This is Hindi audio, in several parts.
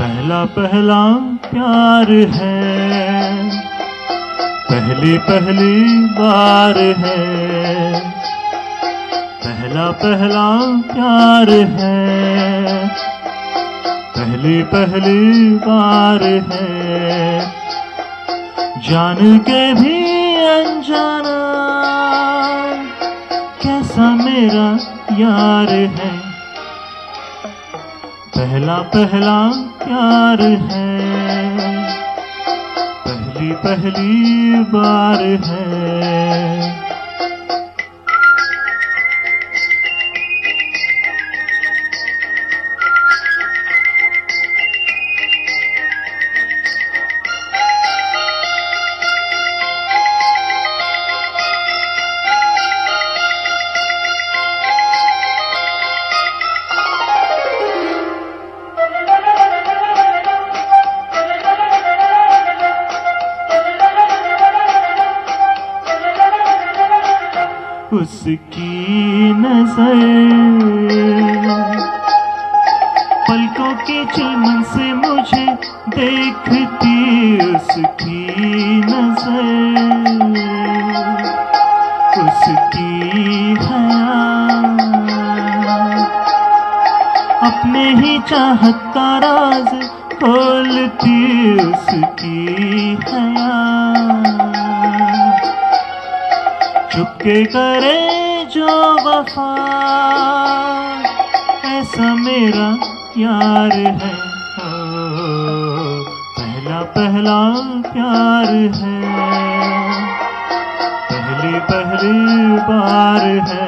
पहला पहला प्यार है, पहली पहली बार है। पहला पहला प्यार है, पहली पहली बार है। जान के भी अनजाना कैसा मेरा यार है। पहला पहला प्यार है, पहली पहली बार है। उसकी नजर पलकों के चिलमन से मुझे देखती, उसकी नजर उसकी हया अपने ही चाहत का राज खोलती, उसकी हया चुपके करे जो वफा ऐसा मेरा यार है। पहला पहला प्यार है, पहली पहली बार है।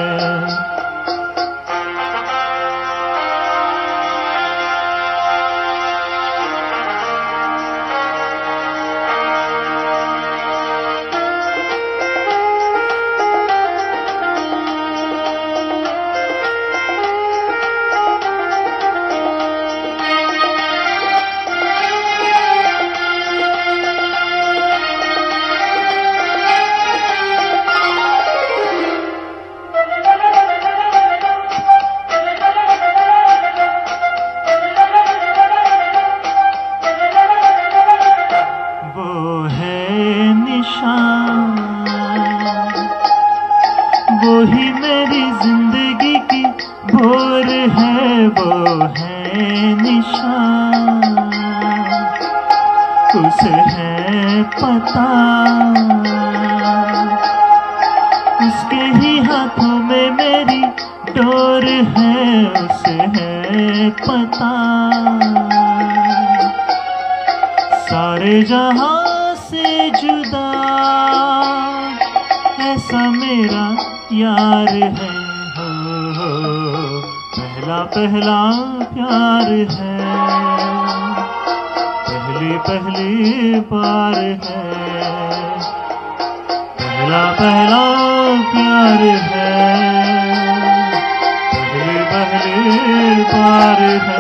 वो ही मेरी जिंदगी की भोर है, वो है निशान। उसे है पता उसके ही हाथों में मेरी डोर है, उसे है पता सारे जहां से जुदा ऐसा मेरा यार है। पहला पहला प्यार है, पहली पहली बार है। पहला पहला प्यार है, पहली पहली बार है।